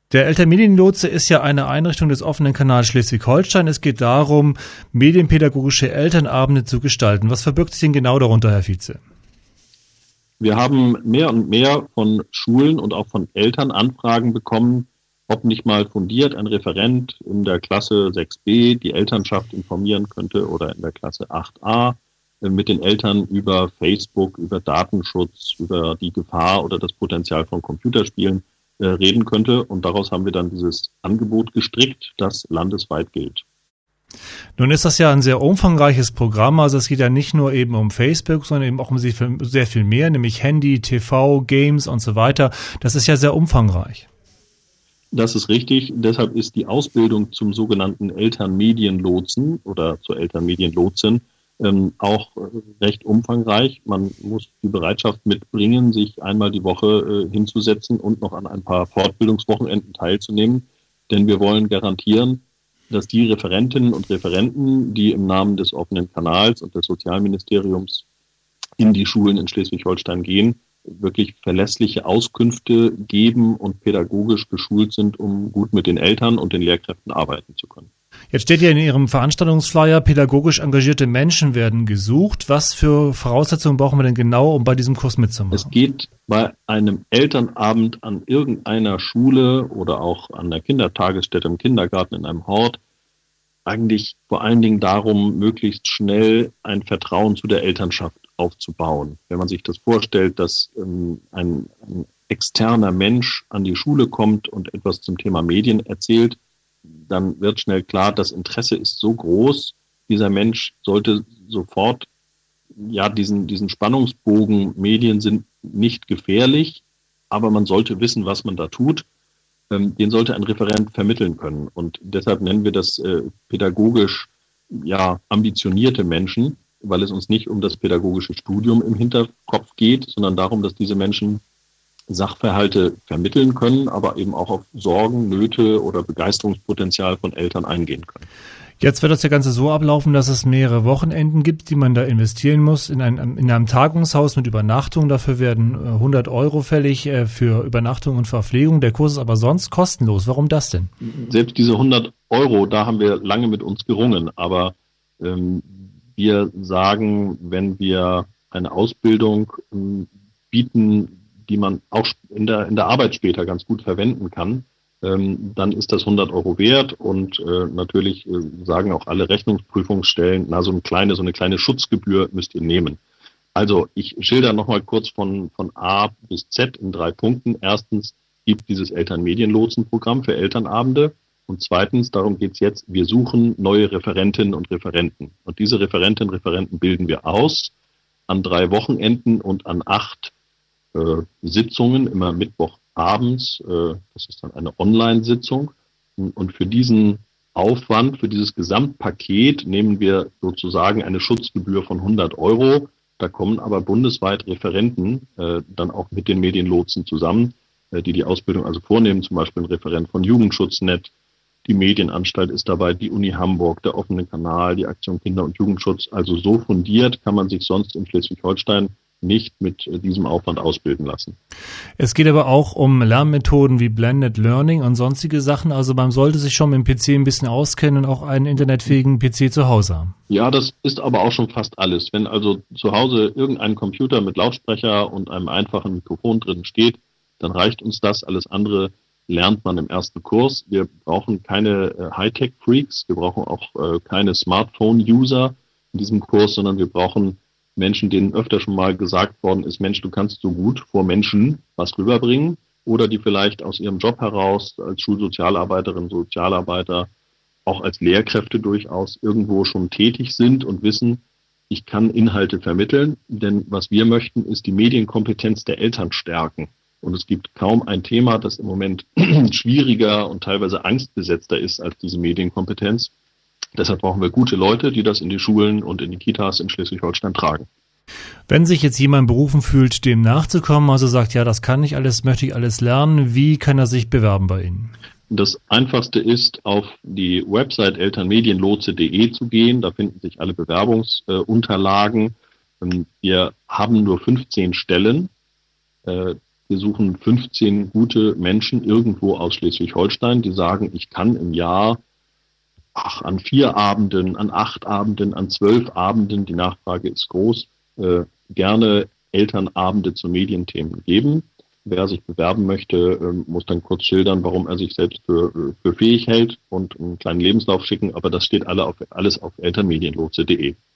Der Elternmedienlotse ist ja eine Einrichtung des offenen Kanals Schleswig-Holstein. Es geht darum, medienpädagogische Elternabende zu gestalten. Was verbirgt sich denn genau darunter, Herr Vize? Wir haben mehr und mehr von Schulen und auch von Eltern Anfragen bekommen, ob nicht mal fundiert ein Referent in der Klasse 6b die Elternschaft informieren könnte oder in der Klasse 8a mit den Eltern über Facebook, über Datenschutz, über die Gefahr oder das Potenzial von Computerspielen reden könnte. Und daraus haben wir dann dieses Angebot gestrickt, das landesweit gilt. Nun ist das ja ein sehr umfangreiches Programm, also es geht ja nicht nur eben um Facebook, sondern eben auch um sehr viel mehr, nämlich Handy, TV, Games und so weiter. Das ist ja sehr umfangreich. Das ist richtig. Deshalb ist die Ausbildung zum sogenannten Elternmedienlotsen oder zur Elternmedienlotsin auch recht umfangreich. Man muss die Bereitschaft mitbringen, sich einmal die Woche hinzusetzen und noch an ein paar Fortbildungswochenenden teilzunehmen. Denn wir wollen garantieren, dass die Referentinnen und Referenten, die im Namen des offenen Kanals und des Sozialministeriums in die Schulen in Schleswig-Holstein gehen, wirklich verlässliche Auskünfte geben und pädagogisch geschult sind, um gut mit den Eltern und den Lehrkräften arbeiten zu können. Jetzt steht ja in Ihrem Veranstaltungsflyer, pädagogisch engagierte Menschen werden gesucht. Was für Voraussetzungen brauchen wir denn genau, um bei diesem Kurs mitzumachen? Es geht bei einem Elternabend an irgendeiner Schule oder auch an der Kindertagesstätte, im Kindergarten, in einem Hort eigentlich vor allen Dingen darum, möglichst schnell ein Vertrauen zu der Elternschaft aufzubauen. Wenn man sich das vorstellt, dass ein externer Mensch an die Schule kommt und etwas zum Thema Medien erzählt, dann wird schnell klar, das Interesse ist so groß, dieser Mensch sollte sofort diesen Spannungsbogen, Medien sind nicht gefährlich, aber man sollte wissen, was man da tut, den sollte ein Referent vermitteln können. Und deshalb nennen wir das pädagogisch ambitionierte Menschen, weil es uns nicht um das pädagogische Studium im Hinterkopf geht, sondern darum, dass diese Menschen Sachverhalte vermitteln können, aber eben auch auf Sorgen, Nöte oder Begeisterungspotenzial von Eltern eingehen können. Jetzt wird das Ganze so ablaufen, dass es mehrere Wochenenden gibt, die man da investieren muss in einem Tagungshaus mit Übernachtung. Dafür werden 100 € fällig für Übernachtung und Verpflegung. Der Kurs ist aber sonst kostenlos. Warum das denn? Selbst diese 100 €, da haben wir lange mit uns gerungen. Aber wir sagen, wenn wir eine Ausbildung bieten, die man auch in der Arbeit später ganz gut verwenden kann, dann ist das 100 € wert und natürlich sagen auch alle Rechnungsprüfungsstellen, so eine kleine Schutzgebühr müsst ihr nehmen. Also ich schilder nochmal kurz von A bis Z in 3 Punkten. Erstens gibt dieses Elternmedienlotsenprogramm für Elternabende und zweitens, darum geht's jetzt, wir suchen neue Referentinnen und Referenten. Und diese Referentinnen und Referenten bilden wir aus an 3 Wochenenden und an 8 Sitzungen, immer Mittwochabends, das ist dann eine Online-Sitzung. Und für diesen Aufwand, für dieses Gesamtpaket nehmen wir sozusagen eine Schutzgebühr von 100 €. Da kommen aber bundesweit Referenten dann auch mit den Medienlotsen zusammen, die Ausbildung also vornehmen, zum Beispiel ein Referent von Jugendschutznet, die Medienanstalt ist dabei, die Uni Hamburg, der offene Kanal, die Aktion Kinder- und Jugendschutz. Also so fundiert kann man sich sonst in Schleswig-Holstein nicht mit diesem Aufwand ausbilden lassen. Es geht aber auch um Lernmethoden wie Blended Learning und sonstige Sachen. Also man sollte sich schon mit dem PC ein bisschen auskennen und auch einen internetfähigen PC zu Hause haben. Ja, das ist aber auch schon fast alles. Wenn also zu Hause irgendein Computer mit Lautsprecher und einem einfachen Mikrofon drin steht, dann reicht uns das. Alles andere lernt man im ersten Kurs. Wir brauchen keine Hightech-Freaks, wir brauchen auch keine Smartphone-User in diesem Kurs, sondern wir brauchen Menschen, denen öfter schon mal gesagt worden ist, Mensch, du kannst so gut vor Menschen was rüberbringen, oder die vielleicht aus ihrem Job heraus als Schulsozialarbeiterin, Sozialarbeiter, auch als Lehrkräfte durchaus irgendwo schon tätig sind und wissen, ich kann Inhalte vermitteln, denn was wir möchten, ist die Medienkompetenz der Eltern stärken. Und es gibt kaum ein Thema, das im Moment schwieriger und teilweise angstbesetzter ist als diese Medienkompetenz. Deshalb brauchen wir gute Leute, die das in die Schulen und in die Kitas in Schleswig-Holstein tragen. Wenn sich jetzt jemand berufen fühlt, dem nachzukommen, also sagt, ja, das kann ich alles, möchte ich alles lernen, wie kann er sich bewerben bei Ihnen? Das Einfachste ist, auf die Website elternmedienlotse.de zu gehen. Da finden sich alle Bewerbungsunterlagen. Wir haben nur 15 Stellen. Wir suchen 15 gute Menschen irgendwo aus Schleswig-Holstein, die sagen, ich kann im Jahr an 4 Abenden, an 8 Abenden, an 12 Abenden, die Nachfrage ist groß, gerne Elternabende zu Medienthemen geben. Wer sich bewerben möchte, muss dann kurz schildern, warum er sich selbst für fähig hält und einen kleinen Lebenslauf schicken. Aber das steht alles auf elternmedienlotse.de.